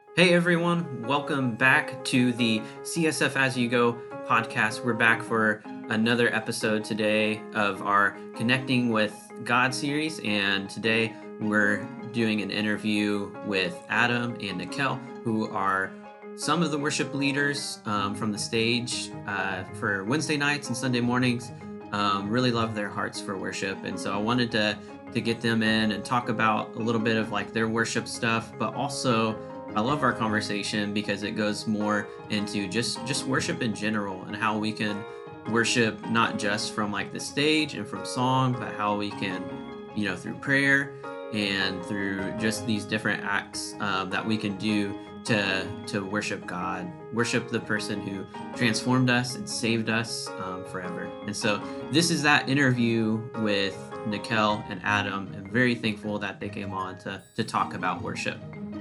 Hey everyone, welcome back to the CSF As You Go podcast. We're back for another episode today of our Connecting with God series, and today we're doing an interview with Adam and Nikel, who are some of the worship leaders from the stage for Wednesday nights and Sunday mornings. Really love their hearts for worship, and so I wanted to get them in and talk about a little bit of like their worship stuff, but also I love our conversation because it goes more into just worship in general and how we can worship not just from like the stage and from song, but how we can, through prayer and through just these different acts that we can do to worship God, worship the person who transformed us and saved us forever. And so this is that interview with Nikel and Adam. I'm very thankful that they came on to talk about worship.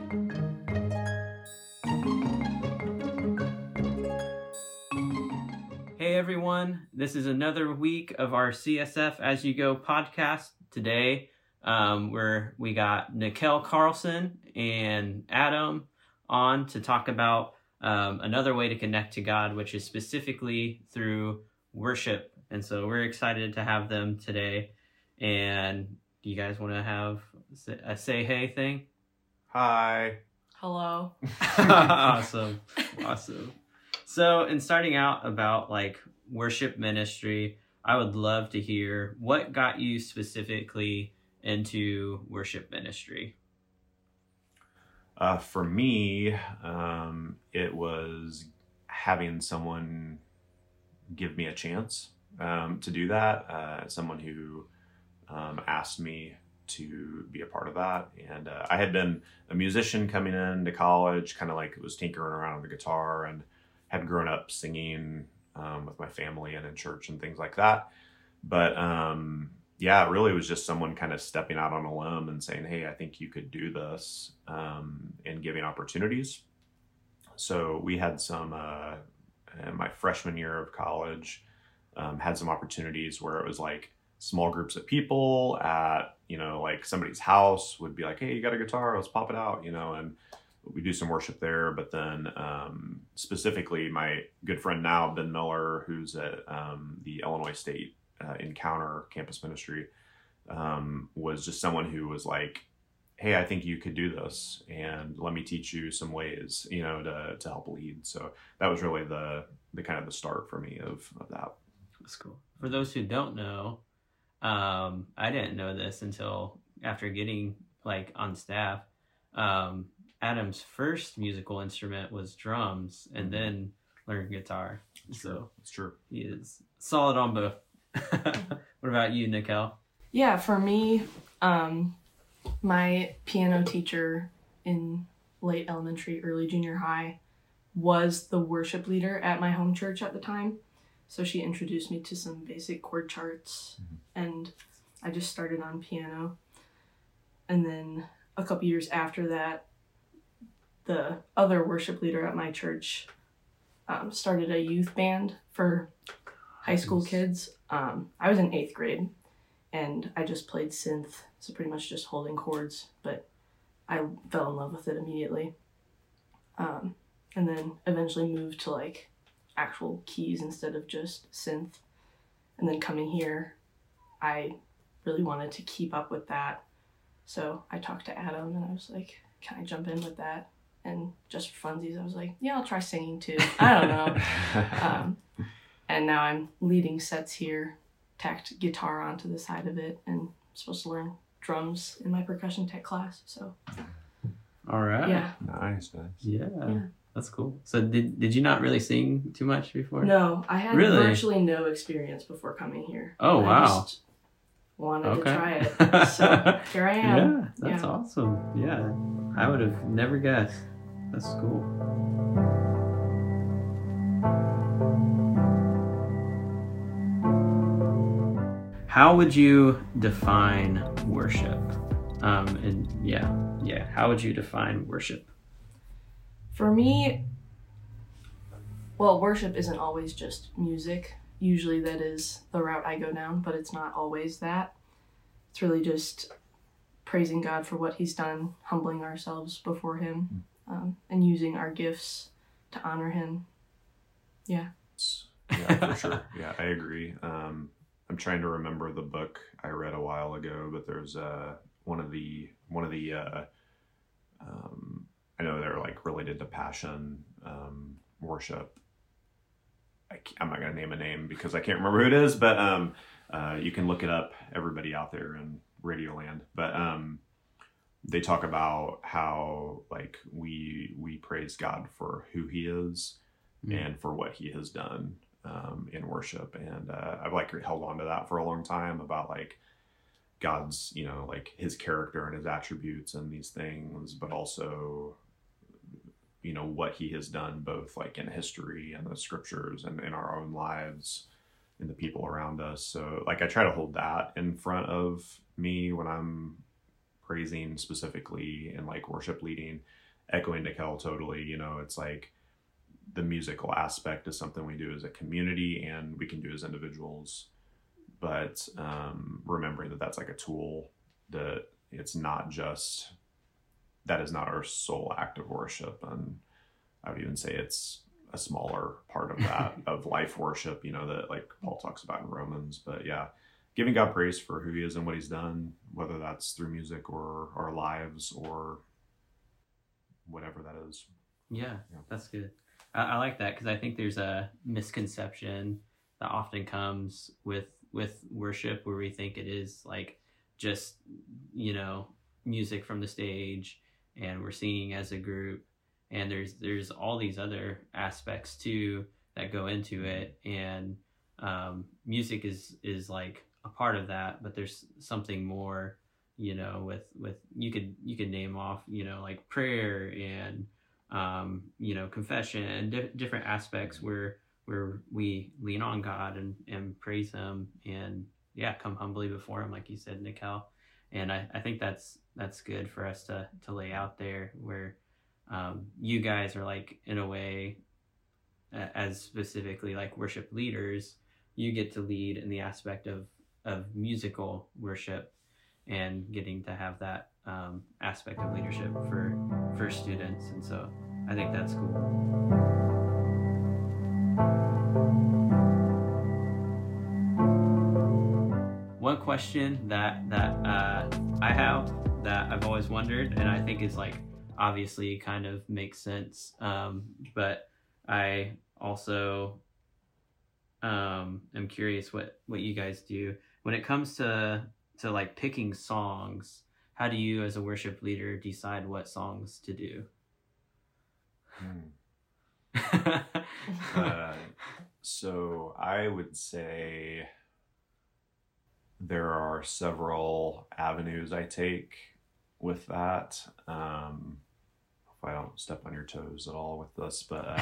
Hey everyone, this is another week of our CSF As You Go podcast. Today, we got Nikel Carlson and Adam on to talk about another way to connect to God, which is specifically through worship. And so we're excited to have them today. And do you guys want to have a say hey thing? Hi. Hello. Awesome. So in starting out about like worship ministry, I would love to hear what got you specifically into worship ministry. For me, it was having someone give me a chance to do that. Someone who asked me to be a part of that. And I had been a musician coming into college, kind of like was tinkering around on the guitar, and had grown up singing with my family and in church and things like that. But it really was just someone kind of stepping out on a limb and saying, hey, I think you could do this, and giving opportunities. So we had some, in my freshman year of college, had some opportunities where it was like small groups of people at, like somebody's house would be like, hey, you got a guitar, let's pop it out, and we do some worship there. But then specifically my good friend now, Ben Miller, who's at the Illinois State Encounter campus ministry, was just someone who was like, hey, I think you could do this, and let me teach you some ways, to help lead. So that was really the kind of the start for me of that. That's cool. For those who don't know, I didn't know this until after getting like on staff. Adam's first musical instrument was drums, and then learned guitar. So it's true. He is solid on both. What about you, Nikel? Yeah, for me, my piano teacher in late elementary, early junior high was the worship leader at my home church at the time. So she introduced me to some basic chord charts, and I just started on piano. And then a couple years after that, the other worship leader at my church started a youth band for high school kids. I was in 8th grade, and I just played synth, so pretty much just holding chords, but I fell in love with it immediately. And then eventually moved to like actual keys instead of just synth. And then coming here, I really wanted to keep up with that. So I talked to Adam and I was like, can I jump in with that? And just for funsies, I was like, yeah, I'll try singing too. I don't know. And now I'm leading sets here, tacked guitar onto the side of it, and I'm supposed to learn drums in my percussion tech class. So, all right. Yeah. Nice. Yeah. That's cool. So did you not really sing too much before? No, I had Really? virtually no experience before coming here. Oh, wow. I just wanted to try it. So here I am. Yeah, that's awesome. Yeah, I would have never guessed. That's cool. How would you define worship? How would you define worship? For me, well, worship isn't always just music. Usually that is the route I go down, but it's not always that. It's really just praising God for what he's done, humbling ourselves before him, and using our gifts to honor him. Yeah. Yeah, for sure. Yeah, I agree. I'm trying to remember the book I read a while ago, but there's one of the I know they're like related to passion, worship. I'm not going to name a name because I can't remember who it is, but you can look it up, everybody out there in Radio Land. But they talk about how like we praise God for who he is and for what he has done in worship. And I've like held on to that for a long time about like God's, you know, like his character and his attributes and these things, but also, you know, what he has done both like in history and the scriptures and in our own lives and the people around us. So like I try to hold that in front of me when I'm praising specifically and like worship leading, echoing Nicole totally, you know, it's like the musical aspect is something we do as a community and we can do as individuals, but remembering that that's like a tool, that it's not just, that is not our sole act of worship. And I would even say it's a smaller part of that, of life worship, you know, that like Paul talks about in Romans. But yeah, giving God praise for who he is and what he's done, whether that's through music or our lives or whatever that is. Yeah. That's good. I like that because I think there's a misconception that often comes with worship where we think it is like just, you know, music from the stage and we're singing as a group, and there's all these other aspects too that go into it, and music is like a part of that, but there's something more, you know, with you could name off, you know, like prayer and you know, confession and different aspects where we lean on God and praise him and come humbly before him, like you said, Nicole. And I think that's good for us to lay out there, where you guys are like, in a way, as specifically like worship leaders, you get to lead in the aspect of musical worship and getting to have that aspect of leadership for students. And so I think that's cool. One question that I have that I've always wondered, and I think is like obviously kind of makes sense, but I also am curious what you guys do when it comes to like picking songs. How do you as a worship leader decide what songs to do? So I would say there are several avenues I take with that. If I don't step on your toes at all with this, but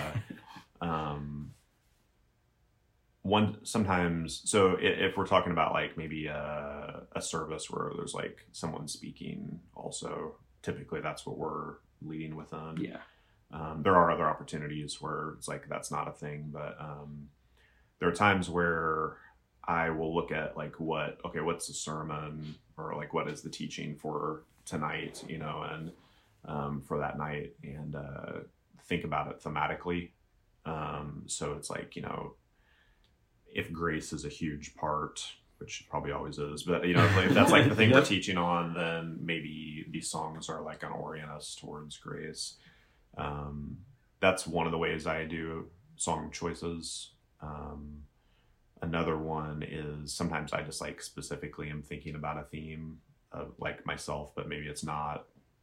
one sometimes, so if we're talking about like maybe a service where there's like someone speaking also, typically that's what we're leading within. Yeah. There are other opportunities where it's like that's not a thing, but there are times where I will look at like what's the sermon, or like what is the teaching for tonight, you know, and for that night, and think about it thematically. So it's like, you know, if grace is a huge part, which it probably always is, but you know, if that's like the thing we're teaching on, then maybe these songs are like going to orient us towards grace. That's one of the ways I do song choices. Another one is sometimes I just like specifically am thinking about a theme of like myself, but maybe it's not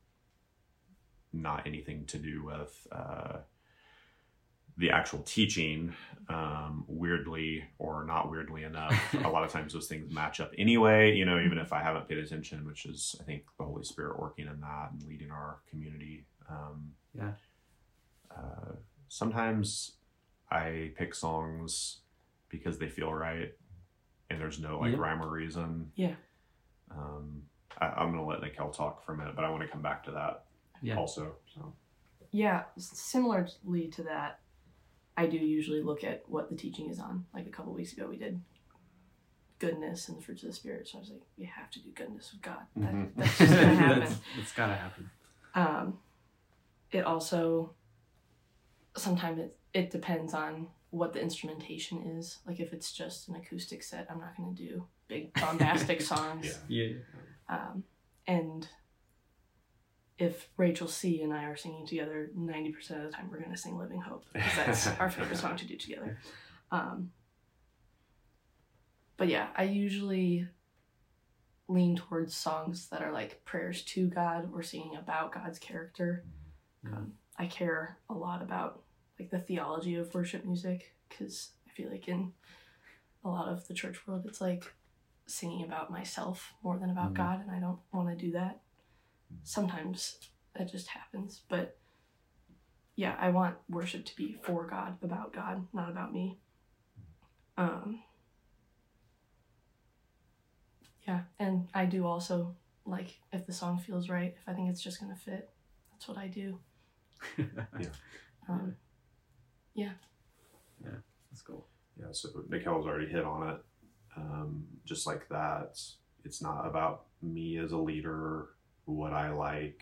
anything to do with the actual teaching, weirdly or not weirdly enough. A lot of times those things match up anyway, you know, even if I haven't paid attention, which is, I think, the Holy Spirit working in that and leading our community. Sometimes I pick songs because they feel right and there's no like rhyme or reason. Yeah. I'm going to let Nicole talk for a minute, but I want to come back to that also. So. Yeah, similarly to that, I do usually look at what the teaching is on. Like a couple weeks ago, we did goodness and the fruits of the Spirit. So I was like, we have to do goodness with God. That's just going to happen. It's got to happen. it also, sometimes it depends on what the instrumentation is. Like if it's just an acoustic set, I'm not going to do big bombastic songs. Yeah. And if Rachel C. and I are singing together, 90% of the time we're going to sing Living Hope, because that's our favorite song to do together. But yeah, I usually lean towards songs that are like prayers to God or singing about God's character. I care a lot about like the theology of worship music, because I feel like in a lot of the church world it's like singing about myself more than about God, and I don't want to do that. Sometimes that just happens, but yeah, I want worship to be for God, about God, not about me. Yeah, and I do also, like, if the song feels right, if I think it's just gonna fit, that's what I do. Yeah, that's cool. Yeah, so Nikel's already hit on it. Just like that, it's not about me as a leader, what I like.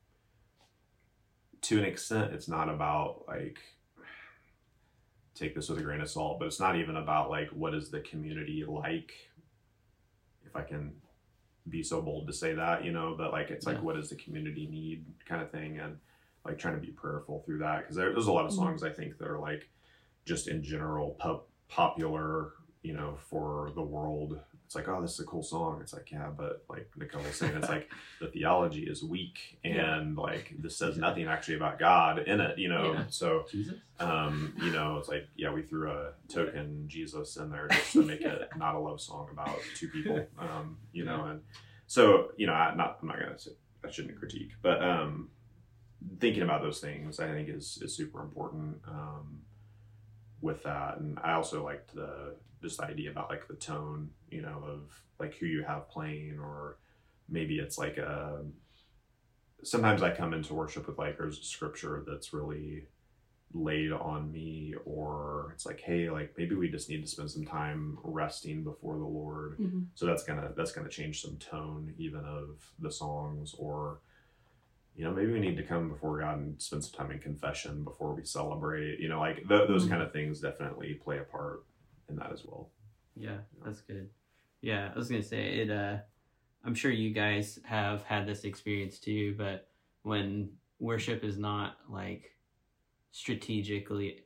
To an extent, it's not about, like, take this with a grain of salt, but it's not even about, like, what is the community like, if I can be so bold to say that, you know, but, like, it's like, what does the community need kind of thing, and, like, trying to be prayerful through that, because there's a lot of songs, I think, that are, like, just in general popular, you know, for the world. It's like, oh, this is a cool song. It's like, yeah, but like Nicole was saying, it's like the theology is weak, and like this says nothing actually about God in it, you know. So Jesus? You know, it's like, yeah, we threw a token Jesus in there just to make it not a love song about two people, you know. And so, you know, I'm not gonna say I shouldn't critique, but thinking about those things I think is super important with that. And I also liked this idea about like the tone, you know, of like who you have playing, or maybe it's like sometimes I come into worship with like there's a scripture that's really laid on me, or it's like, hey, like maybe we just need to spend some time resting before the Lord. So that's gonna change some tone even of the songs. Or, you know, maybe we need to come before God and spend some time in confession before we celebrate, you know, like those kind of things definitely play a part in that as well. Yeah, that's good. Yeah, I was gonna say it. I'm sure you guys have had this experience too, but when worship is not like strategically,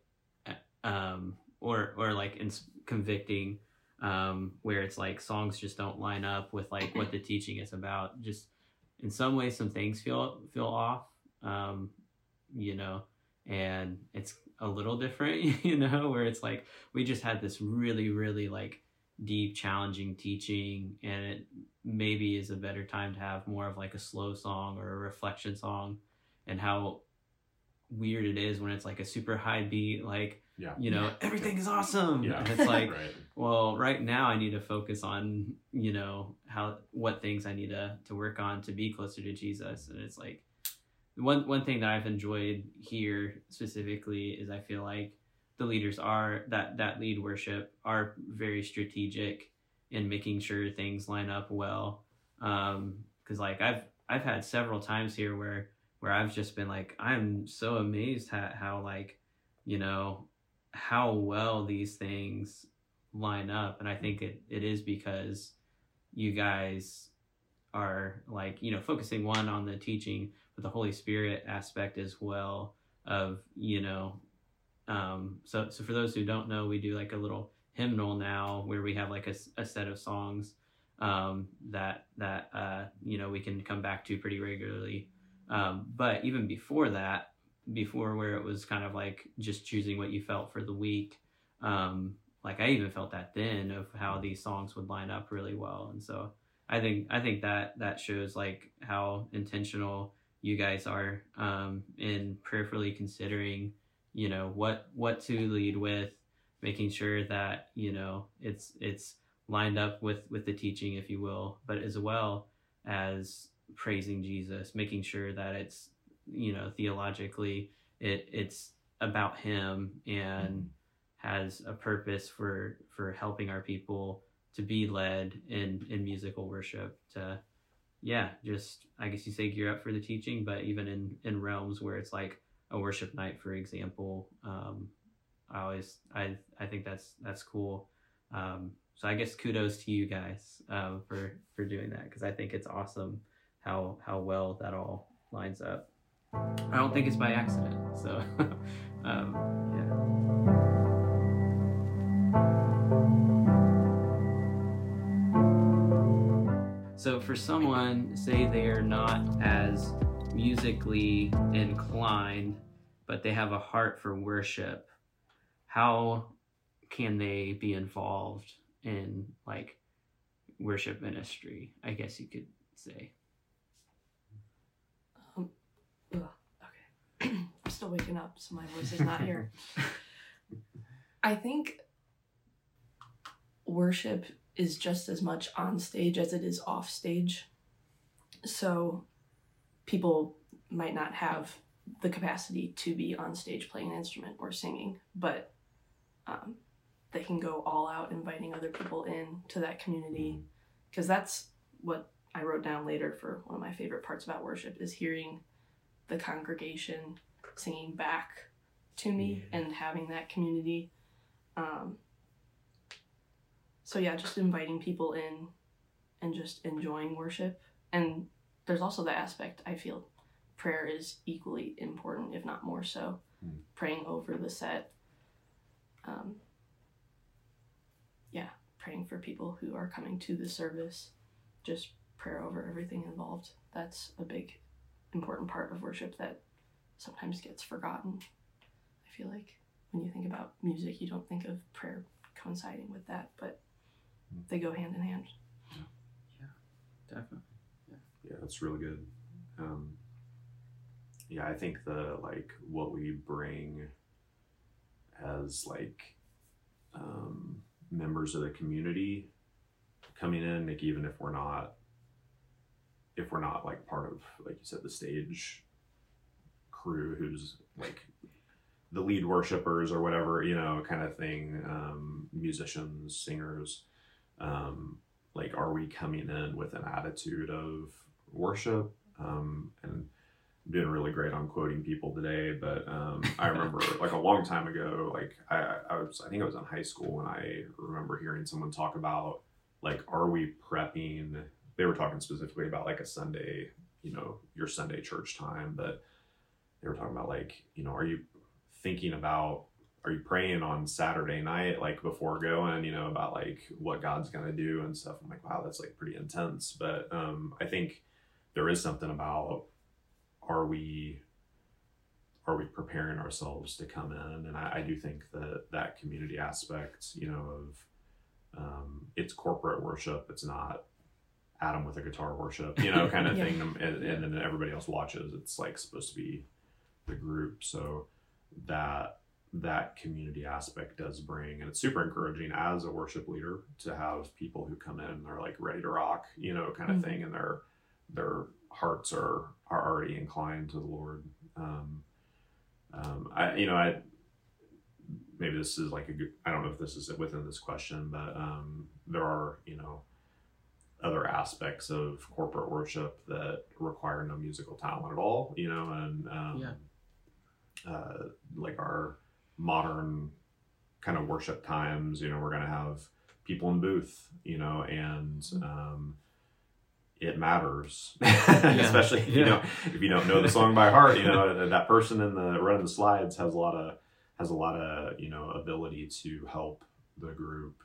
or like convicting, where it's like songs just don't line up with like what the teaching is about. Just in some ways, some things feel off, you know, and it's a little different, you know, where it's like we just had this really, really like deep, challenging teaching, and it maybe is a better time to have more of like a slow song or a reflection song. And how weird it is when it's like a super high beat, like, you know, everything is awesome. And it's like, well, right now I need to focus on, you know, what things I need to work on to be closer to Jesus. And it's like, one thing that I've enjoyed here specifically is I feel like the leaders that lead worship are very strategic in making sure things line up well. 'Cause like I've had several times here where I've just been like, I'm so amazed at how, like, you know, how well these things line up. And I think it is because you guys are like, you know, focusing one on the teaching, but the Holy Spirit aspect as well of, you know, so for those who don't know, we do like a little hymnal now where we have like a set of songs that you know, we can come back to pretty regularly. But even before that, before where it was kind of like just choosing what you felt for the week, like I even felt that then of how these songs would line up really well. And so I think that shows like how intentional you guys are in prayerfully considering, you know, what to lead with, making sure that, you know, it's lined up with the teaching, if you will, but as well as praising Jesus, making sure that it's, you know, theologically it's about him and has a purpose for helping our people to be led in musical worship, to yeah, just I guess you say gear up for the teaching, but even in realms where it's like a worship night, for example, I think that's cool. So I guess kudos to you guys for doing that, because I think it's awesome how well that all lines up. I don't think it's by accident. So yeah. So for someone, say they are not as musically inclined, but they have a heart for worship, how can they be involved in like worship ministry, I guess you could say? Okay. I'm still waking up, so my voice is not here. I think worship is just as much on stage as it is off stage. So people might not have the capacity to be on stage playing an instrument or singing, but they can go all out inviting other people in to that community, because that's what I wrote down later for one of my favorite parts about worship, is hearing the congregation singing back to me and having that community. So yeah, just inviting people in and just enjoying worship. And there's also the aspect, I feel prayer is equally important, if not more so. Praying over the set. Praying for people who are coming to the service. Just prayer over everything involved. That's a big, important part of worship that sometimes gets forgotten. I feel like when you think about music, you don't think of prayer coinciding with that, but they go hand in hand. Yeah, definitely. Yeah, that's really good. I think what we bring as members of the community coming in, like even if we're not like part of, like you said, the stage crew who's like the lead worshipers or whatever, kind of thing, musicians, singers, are we coming in with an attitude of worship? And I'm doing really great on quoting people today, but I remember a long time ago, I think I was in high school, and I remember hearing someone talk about are we prepping? They were talking specifically about a Sunday, your Sunday church time, but they were talking about are you thinking about, are you praying on Saturday night, before going, about what God's going to do and stuff? I'm like, wow, that's pretty intense. But I think there is something about, are we preparing ourselves to come in? And I do think that community aspect, of it's corporate worship. It's not Adam with a guitar worship, kind of thing. And then everybody else watches. It's supposed to be the group. So that community aspect does bring, and it's super encouraging as a worship leader to have people who come in and they're ready to rock, kind of thing, and their hearts are already inclined to the Lord. I maybe this is I don't know if this is within this question, but there are other aspects of corporate worship that require no musical talent at all, and our modern kind of worship times, we're going to have people in booth, and it matters, especially if you don't know the song by heart. That person in the running the slides has a lot of ability to help the group.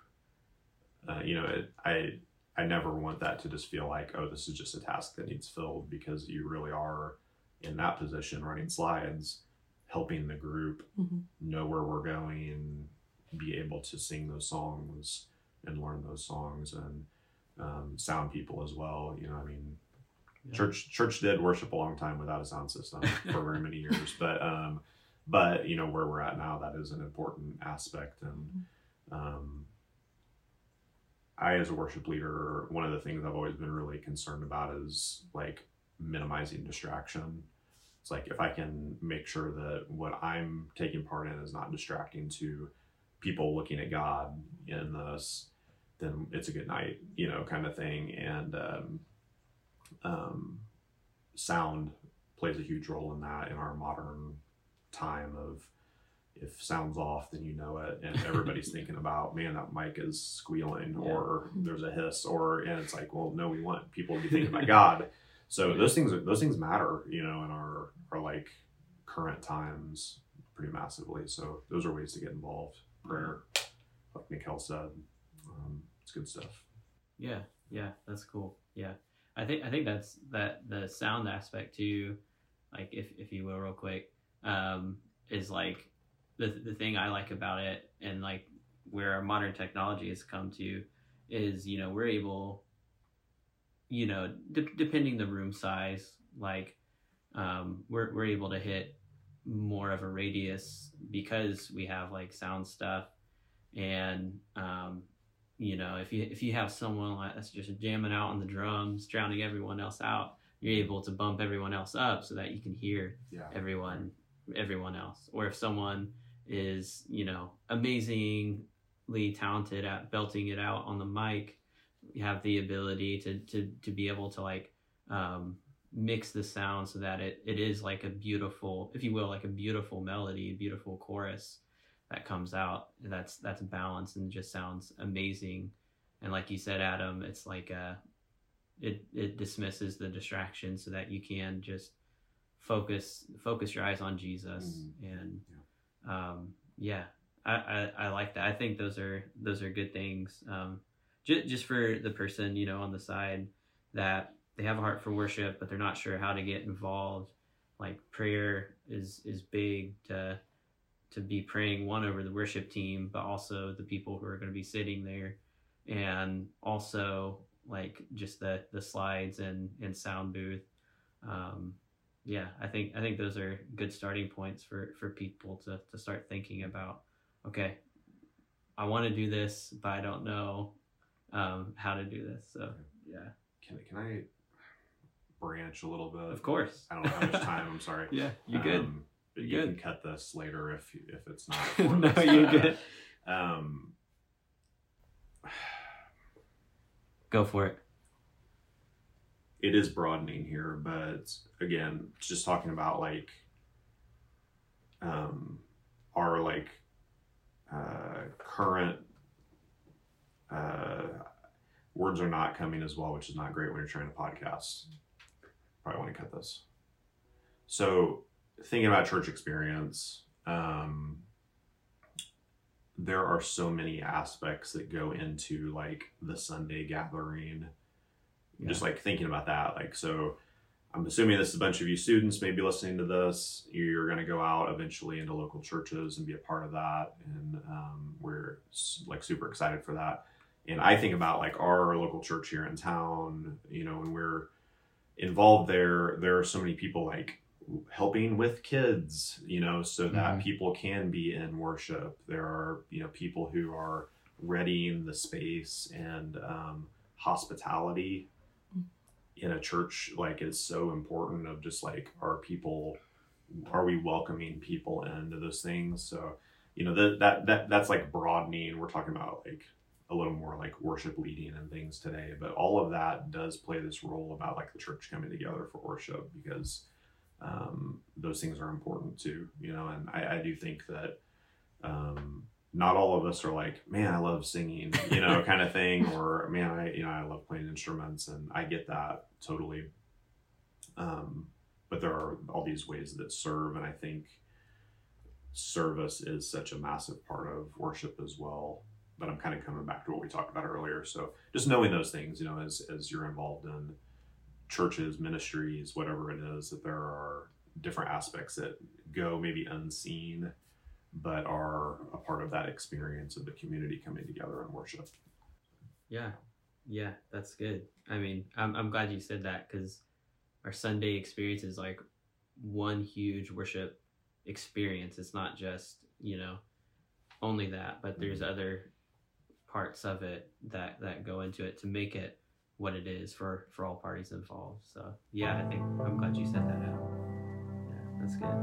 I never want that to just feel like, oh, this is just a task that needs filled, because you really are in that position running slides, helping the group know where we're going, be able to sing those songs and learn those songs, and sound people as well. Church did worship a long time without a sound system for very many years, but where we're at now, that is an important aspect. And I, as a worship leader, one of the things I've always been really concerned about is minimizing distraction. It's if I can make sure that what I'm taking part in is not distracting to people looking at God in this, then it's a good night, kind of thing. And sound plays a huge role in that in our modern time of, if sound's off, then you know it, and everybody's thinking about, man, that mic is squealing, or there's a hiss, and it's like, well, no, we want people to be thinking about God. So those things matter, in our like current times pretty massively. So those are ways to get involved. Prayer, like Mikkel said, it's good stuff. Yeah, that's cool. Yeah, I think that's the sound aspect too, like if you will, real quick, is like the thing I like about it, and like where our modern technology has come to is, we're able, depending the room size, like we're able to hit more of a radius because we have like sound stuff, and if you have someone like that's just jamming out on the drums, drowning everyone else out, you're able to bump everyone else up so that you can hear everyone else. Or if someone is, amazingly talented at belting it out on the mic, you have the ability to be able to like mix the sound so that it is like a beautiful, if you will, like a beautiful melody, beautiful chorus that comes out that's balanced and just sounds amazing. And like you said, Adam, it's like it dismisses the distraction so that you can just focus your eyes on Jesus. And I like that. I think those are good things, just for the person, on the side that they have a heart for worship but they're not sure how to get involved. Like prayer is big, to be praying, one, over the worship team, but also the people who are going to be sitting there, and also like just the slides and sound booth. I think those are good starting points for people to start thinking about, okay, I want to do this, but I don't know how to do this. So yeah. Can I branch a little bit? Of course. I don't know how much time. I'm sorry. Yeah, you're good. But you can cut this later if it's not. No, you're good. Go for it. It is broadening here, but again, just talking about like our like current words are not coming as well, which is not great when you're trying to podcast. Probably want to cut this. So thinking about church experience, there are so many aspects that go into like the Sunday gathering. Just like thinking about that, like, so I'm assuming this is a bunch of you students maybe listening to this. You're going to go out eventually into local churches and be a part of that, and we're like super excited for that. And I think about like our local church here in town, when we're involved there are so many people like helping with kids, so that people can be in worship. There are, people who are readying the space, and hospitality in a church like is so important, of just like, are we welcoming people into those things? So, that's like broadening. We're talking about like a little more like worship leading and things today, but all of that does play this role about like the church coming together for worship, because those things are important too, and I do think that not all of us are like, man, I love singing, kind of thing, or man, I love playing instruments, and I get that totally. But there are all these ways that serve, and I think service is such a massive part of worship as well. But I'm kind of coming back to what we talked about earlier. So just knowing those things, as you're involved in churches, ministries, whatever it is, that there are different aspects that go maybe unseen, but are a part of that experience of the community coming together in worship. Yeah, that's good. I mean, I'm glad you said that, because our Sunday experience is like one huge worship experience. It's not just, only that, but there's other parts of it that go into it to make it what it is for all parties involved. So yeah, I'm glad you said that out. Yeah, that's good.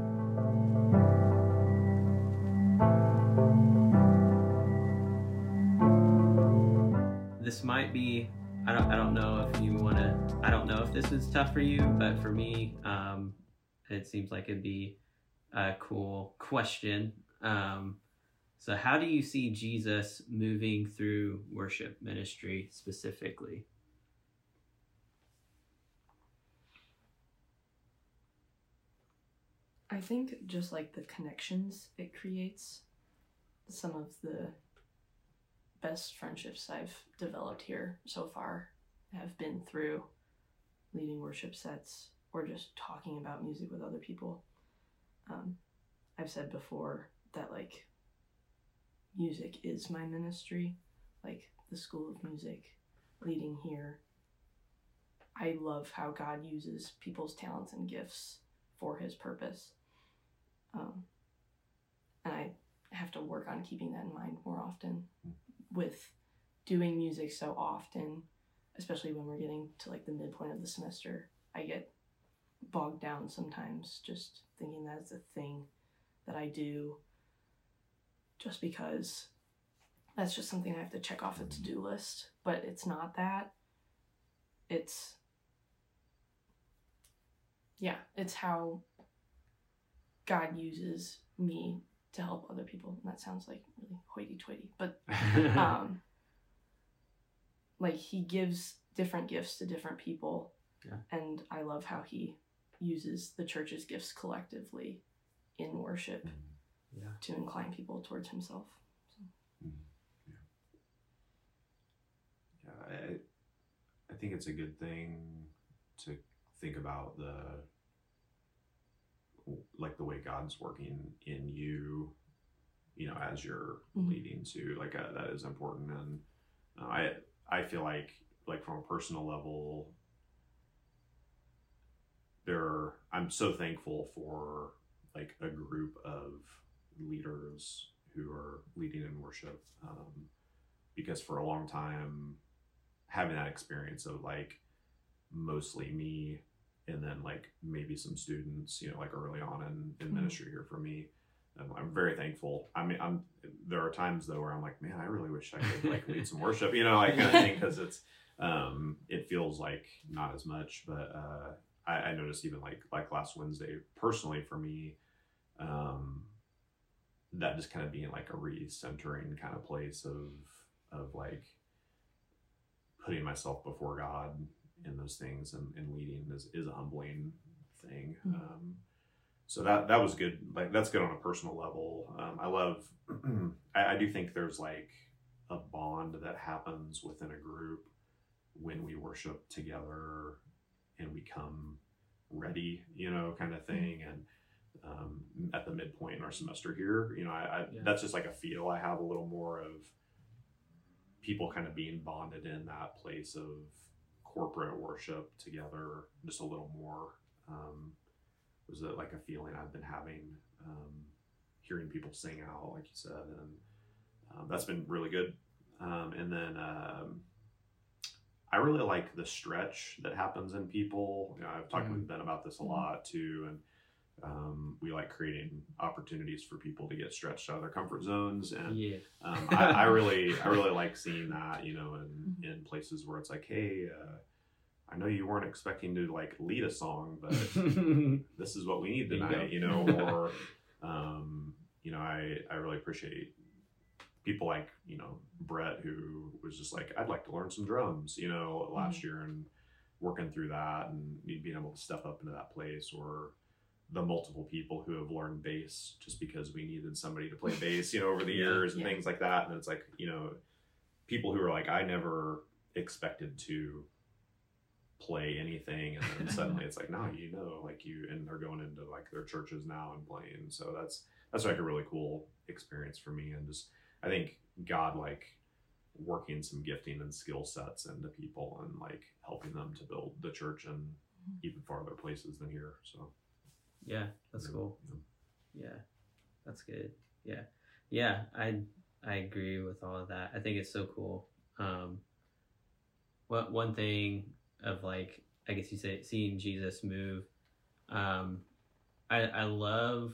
This might be, I don't know know if this is tough for you, but for me, it seems like it'd be a cool question. So how do you see Jesus moving through worship ministry specifically? I think just like the connections it creates, some of the best friendships I've developed here so far have been through leading worship sets or just talking about music with other people. I've said before that like music is my ministry, like the School of Music, leading here. I love how God uses people's talents and gifts for his purpose. And I have to work on keeping that in mind more often with doing music so often, especially when we're getting to like the midpoint of the semester. I get bogged down sometimes just thinking that it's a thing that I do just because that's just something I have to check off the to-do list. But it's not that. It's how God uses me to help other people. And that sounds like really hoity-toity, but like he gives different gifts to different people. Yeah. And I love how he uses the church's gifts collectively in worship to incline people towards himself. So. I think it's a good thing to think about the way God's working in you, as you're leading to that is important. And I feel like from a personal level, I'm so thankful for like a group of leaders who are leading in worship, because for a long time having that experience of like mostly me and then like maybe some students, like early on in ministry here for me, I'm very thankful. I mean, there are times though where I'm like, man, I really wish I could like lead some worship, like kind of thing, because it's it feels like not as much. But I noticed even like last Wednesday, personally for me, that just kind of being like a recentering kind of place of like putting myself before God in those things and leading is a humbling thing. So that was good. Like that's good on a personal level. I love, I do think there's like a bond that happens within a group when we worship together and we come ready, kind of thing. And at the midpoint in our semester here, that's just like a feel I have a little more of people kind of being bonded in that place of corporate worship together just a little more. Was it like a feeling I've been having, hearing people sing out, like you said, and that's been really good. And then I really like the stretch that happens in people. I've talked with Ben about this a lot too, and we like creating opportunities for people to get stretched out of their comfort zones. And I really like seeing that, in places where it's like, hey, I know you weren't expecting to like lead a song, but this is what we need tonight, or, I really appreciate people like, Brett, who was just like, I'd like to learn some drums, last year, and working through that and being able to step up into that place, or the multiple people who have learned bass just because we needed somebody to play bass, over the years and things like that. And it's like, people who are like, I never expected to play anything, and then suddenly it's like, no, and they're going into like their churches now and playing. So that's like a really cool experience for me. And just, I think God like working some gifting and skill sets into people and like helping them to build the church in even farther places than here. So yeah, that's cool. Yeah, that's good. Yeah, I agree with all of that. I think it's so cool. One thing of like, I guess you say, seeing Jesus move, I love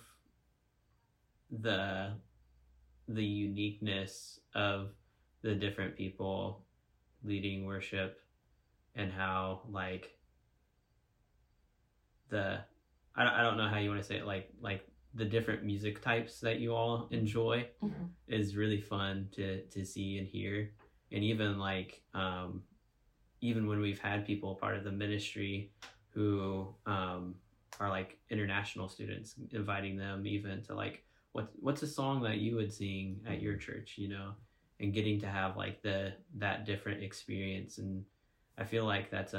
the uniqueness of the different people leading worship, and how like I don't know how you want to say it, like the different music types that you all enjoy is really fun to see and hear. And even like even when we've had people part of the ministry who are like international students, inviting them even to like what's a song that you would sing at your church, you know, and getting to have like that different experience. And I feel like that's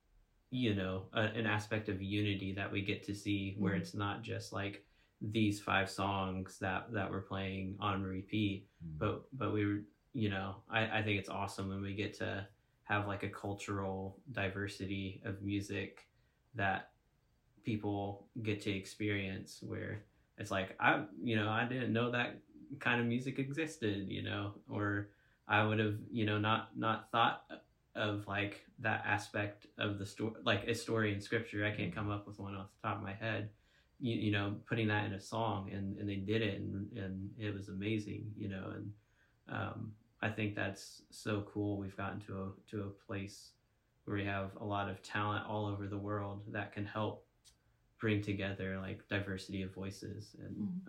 an aspect of unity that we get to see, where it's not just like these 5 songs that we're playing on repeat, but we were, you know, I think it's awesome when we get to have like a cultural diversity of music that people get to experience, where it's like I didn't know that kind of music existed, you know, or I would have, you know, not thought of like that aspect of the story, like a story in scripture. I can't come up with one off the top of my head, you know, putting that in a song, and they did it, and it was amazing, you know. And I think that's so cool. We've gotten to a place where we have a lot of talent all over the world that can help bring together like diversity of voices, and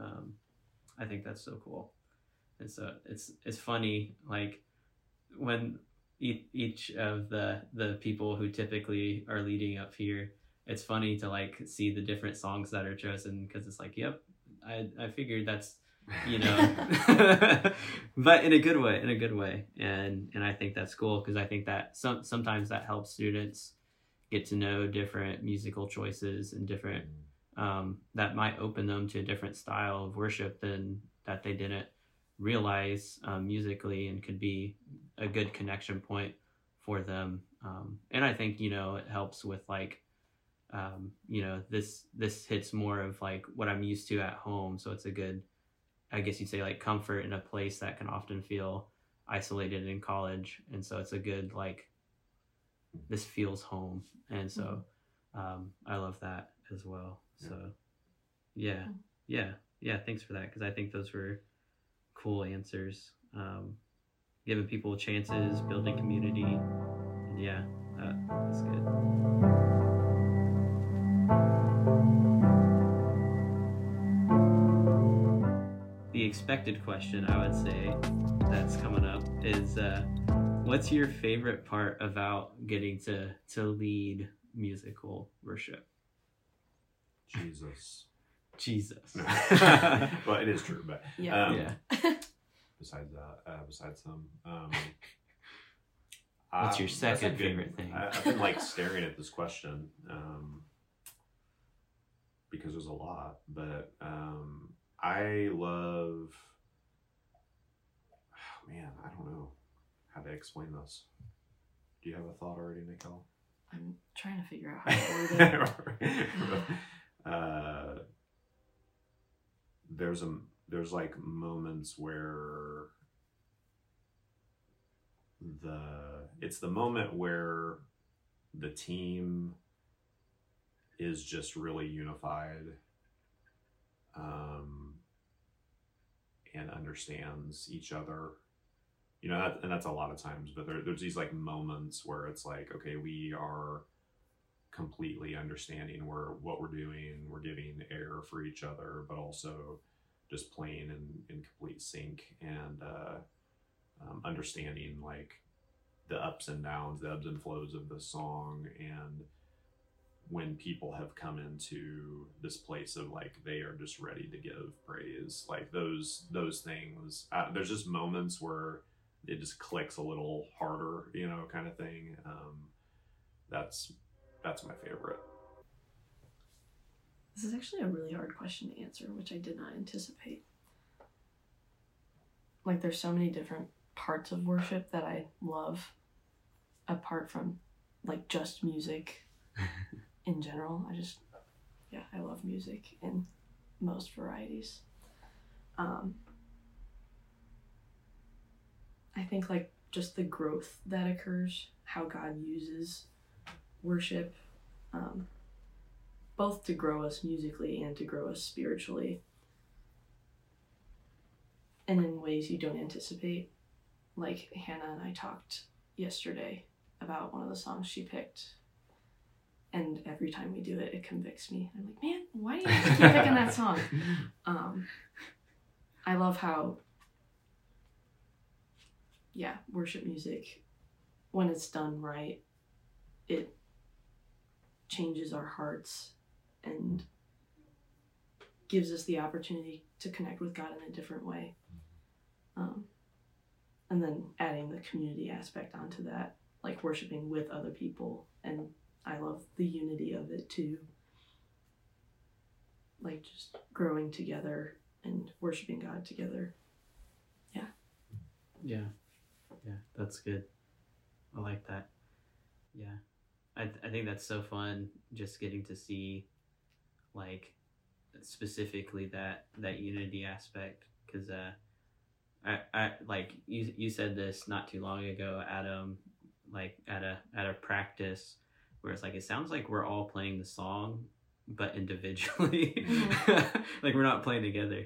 I think that's so cool. And so it's funny, like when each of the people who typically are leading up here, it's funny to like see the different songs that are chosen, because it's like, yep, I figured that's, you know, but in a good way. And I think that's cool, because I think that sometimes that helps students get to know different musical choices and different that might open them to a different style of worship than that they didn't realize musically, and could be a good connection point for them. And I think, you know, it helps with like you know, this hits more of like what I'm used to at home, so it's a good, I guess you'd say, like comfort in a place that can often feel isolated in college. And so it's a good, like, this feels home. And so I love that as well. So yeah, thanks for that, because I think those were cool answers. Giving people chances, building community, and yeah, that's good. The expected question, I would say, that's coming up is what's your favorite part about getting to lead musical worship? Jesus. Well, it is true, but yeah. Besides some, what's your second favorite thing? I've been like staring at this question because there's a lot, but I love. Oh, man, I don't know how to explain this. Do you have a thought already, Nicole? I'm trying to figure out how to word it. There's like moments where it's the moment where the team is just really unified and understands each other, you know, and that's a lot of times, but there's these like moments where it's like, okay, we are completely understanding what we're doing, we're giving air for each other, but also just playing in complete sync, and understanding like the ups and downs, the ebbs and flows of the song. And when people have come into this place of like they are just ready to give praise, like those things, there's just moments where it just clicks a little harder, you know, kind of thing. That's my favorite. This is actually a really hard question to answer, which I did not anticipate. Like, there's so many different parts of worship that I love, apart from like just music in general. I love music in most varieties. I think like just the growth that occurs, how God uses worship, both to grow us musically and to grow us spiritually, and in ways you don't anticipate. Like Hannah and I talked yesterday about one of the songs she picked, and every time we do it, it convicts me. I'm like, man, why do you have to keep picking that song? I love how, worship music, when it's done right, it changes our hearts and gives us the opportunity to connect with God in a different way. And then adding the community aspect onto that, like worshiping with other people. And I love the unity of it too. Like just growing together and worshiping God together. Yeah, that's good. I like that. Yeah, I think that's so fun, just getting to see, like, specifically that unity aspect, because I like you said this not too long ago, Adam, like at a practice where it's like, it sounds like we're all playing the song but individually. Like we're not playing together.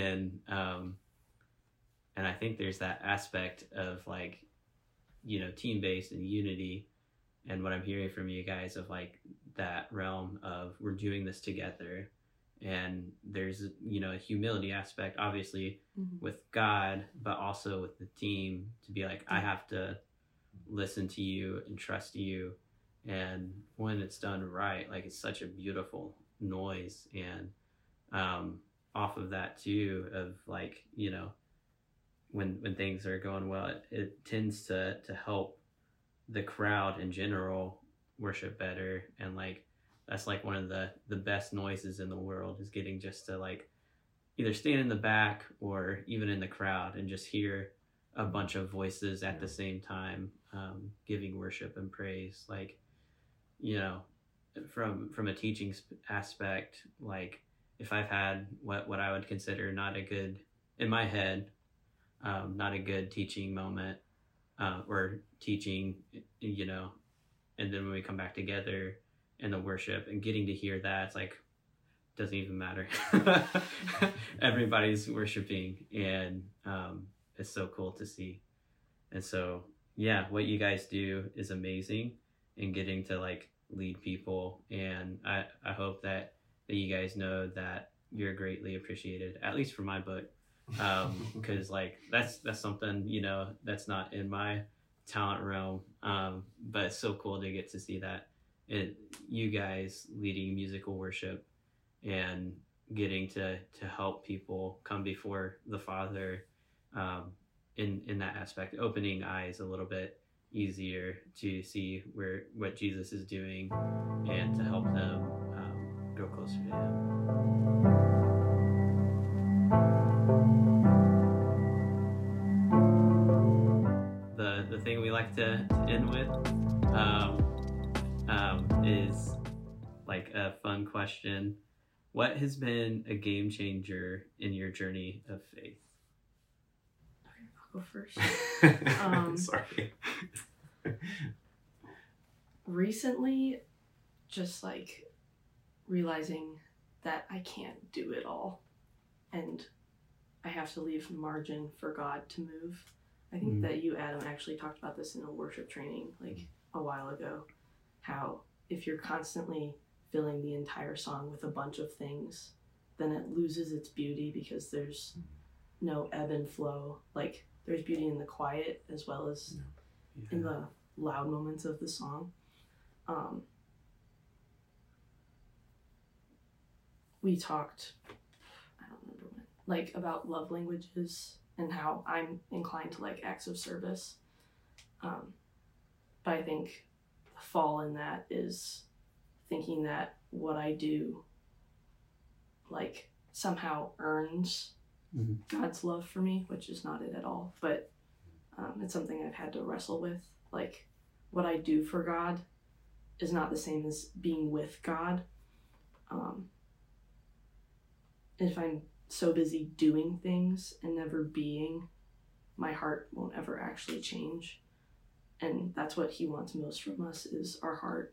And I think there's that aspect of, like, team-based and unity, and what I'm hearing from you guys of, like, that realm of we're doing this together. And there's, a humility aspect, obviously, with God, but also with the team, to be like, I have to listen to you and trust you. And when it's done right, like, it's such a beautiful noise. And off of that too, of, like, when things are going well, it tends to help the crowd in general worship better. And, like, that's, like, one of the best noises in the world, is getting just to, like, either stand in the back or even in the crowd and just hear a bunch of voices at the same time, giving worship and praise. Like, from a teaching aspect, like, if I've had what I would consider not a good, in my head, not a good teaching moment, or teaching, and then when we come back together in the worship and getting to hear that, it's like, doesn't even matter. Everybody's worshiping, and it's so cool to see. And so, what you guys do is amazing, and getting to, like, lead people. And I hope that you guys know that you're greatly appreciated, at least for my book. Because, like, that's something, that's not in my talent realm, but it's so cool to get to see that you guys leading musical worship and getting to help people come before the Father, in that aspect, opening eyes a little bit easier to see what Jesus is doing, and to help them grow closer to Him. The thing we like to end with is, like, a fun question. What has been a game changer in your journey of faith? Okay, I'll go first. Sorry. Recently, just, like, realizing that I can't do it all, and I have to leave margin for God to move. I think that you, Adam, actually talked about this in a worship training, like, a while ago, how if you're constantly filling the entire song with a bunch of things, then it loses its beauty, because there's no ebb and flow. Like, there's beauty in the quiet as well as in the loud moments of the song. We talked, I don't remember when, like, about love languages and how I'm inclined to like acts of service. But I think the fall in that is thinking that what I do, like, somehow earns God's love for me, which is not it at all. But it's something I've had to wrestle with. Like, what I do for God is not the same as being with God. If I'm so busy doing things and never being, my heart won't ever actually change. And that's what he wants most from us, is our heart.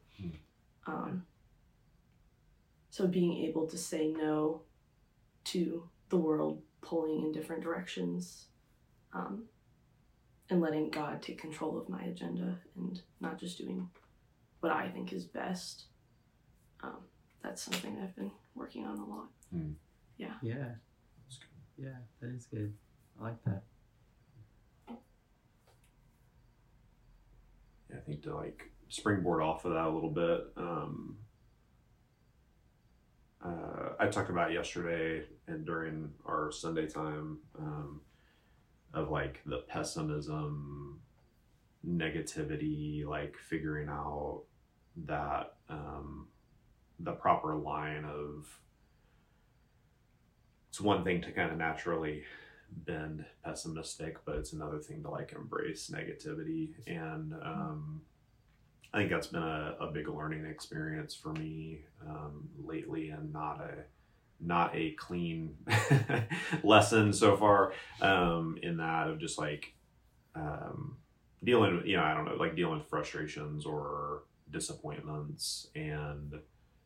So being able to say no to the world pulling in different directions, and letting God take control of my agenda and not just doing what I think is best, that's something I've been working on a lot. Yeah. That's good. Yeah, that is good. I like that. Yeah, I think to like springboard off of that a little bit, I talked about yesterday and during our Sunday time of like the pessimism, negativity, like figuring out that the proper line of, it's one thing to kind of naturally bend pessimistic, but it's another thing to like embrace negativity. And I think that's been a big learning experience for me lately, and not a clean lesson so far in that of just like dealing, I don't know, like dealing with frustrations or disappointments. And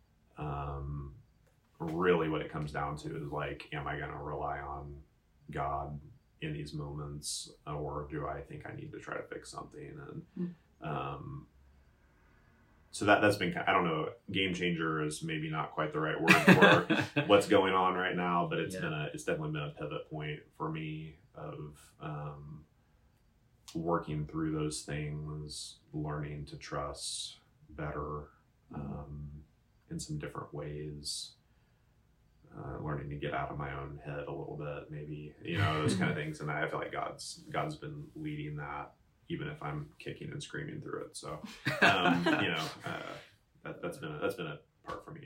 really what it comes down to is like, am I going to rely on God in these moments, or do I think I need to try to fix something? And so that's been, I don't know, game changer is maybe not quite the right word for what's going on right now, but it's definitely been a pivot point for me of working through those things, learning to trust better in some different ways, learning to get out of my own head a little bit, maybe, those kind of things. And I feel like God's been leading that, even if I'm kicking and screaming through it. So, that's been a part for me,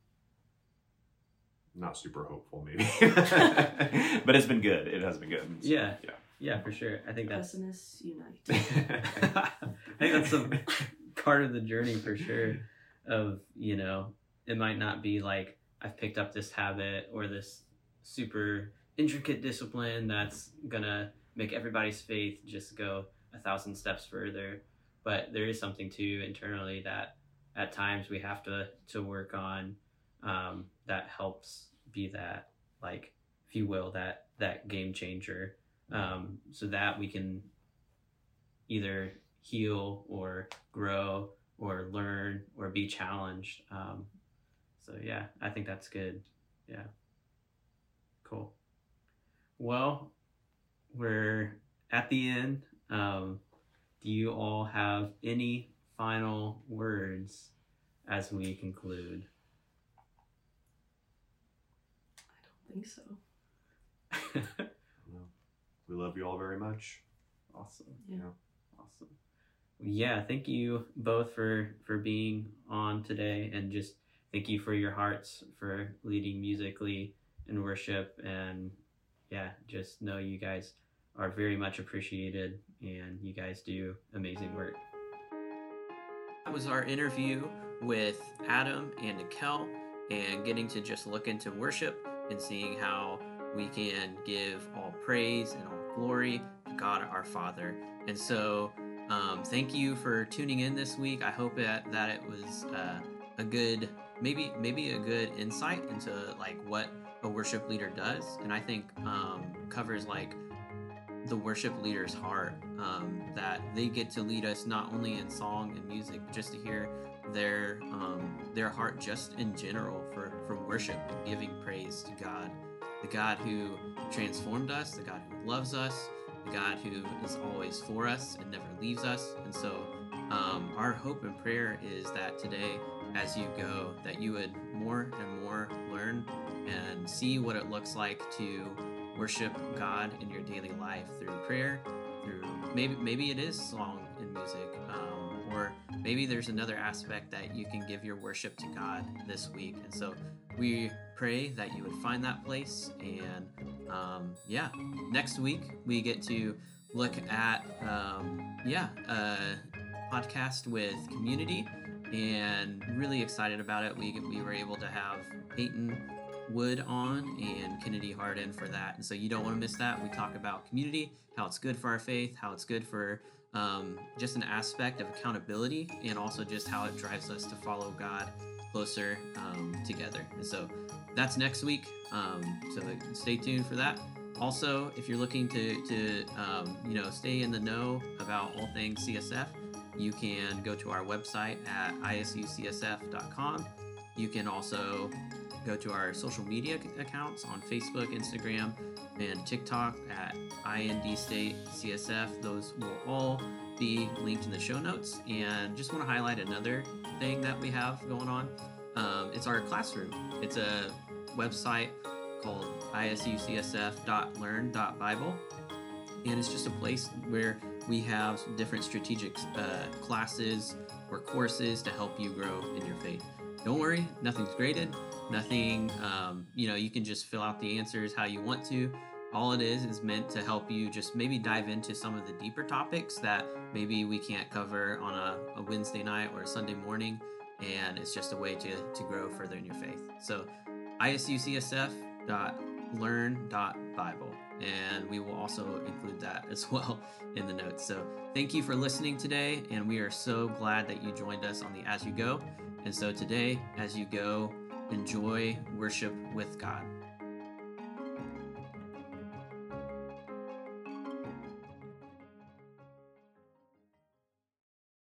not super hopeful maybe, but it's been good. It has been good. Yeah, for sure. I think that's Pessimists unite. I think that's a part of the journey for sure. Of it might not be like I've picked up this habit or this super intricate discipline that's gonna make everybody's faith just go 1,000 steps further, but there is something too internally that at times we have to work on that helps be that, like, if you will, that game changer, so that we can either heal or grow or learn or be challenged. So yeah, I think that's good. Yeah, cool. Well, we're at the end. Do you all have any final words as we conclude? I don't think so. We love you all very much. Awesome. Yeah. Awesome. Yeah, thank you both for being on today, and just thank you for your hearts for leading musically in worship. And yeah, just know you guys are very much appreciated, and you guys do amazing work. That was our interview with Adam and Nikel, and getting to just look into worship and seeing how we can give all praise and all glory to God our Father. And so thank you for tuning in this week. I hope that it was a good, maybe a good insight into like what a worship leader does, and I think covers like the worship leader's heart, that they get to lead us not only in song and music, but just to hear their heart just in general for worship and giving praise to God, the God who transformed us, the God who loves us, the God who is always for us and never leaves us. And so our hope and prayer is that today, as you go, that you would more and more learn and see what it looks like to worship God in your daily life through prayer, through maybe it is song and music, or maybe there's another aspect that you can give your worship to God this week. And so we pray that you would find that place. And next week we get to look at a podcast with Community, and really excited about it. We were able to have Peyton Wood on and Kennedy Harden for that, and so you don't want to miss that. We talk about community, how it's good for our faith, how it's good for just an aspect of accountability, and also just how it drives us to follow God closer together. And so that's next week, so stay tuned for that. Also, if you're looking to stay in the know about all things CSF, you can go to our website at isucsf.com. You can also go to our social media accounts on Facebook, Instagram, and TikTok at IND State CSF. Those will all be linked in the show notes. And just want to highlight another thing that we have going on. It's our classroom. It's a website called isucsf.learn.bible. And it's just a place where we have different strategic classes or courses to help you grow in your faith. Don't worry, nothing's graded. Nothing, you can just fill out the answers how you want to. All it is meant to help you just maybe dive into some of the deeper topics that maybe we can't cover on a Wednesday night or a Sunday morning. And it's just a way to grow further in your faith. So isucsf.learn.bible. And we will also include that as well in the notes. So thank you for listening today. And we are so glad that you joined us on the As You Go. And so today, as you go, enjoy worship with God.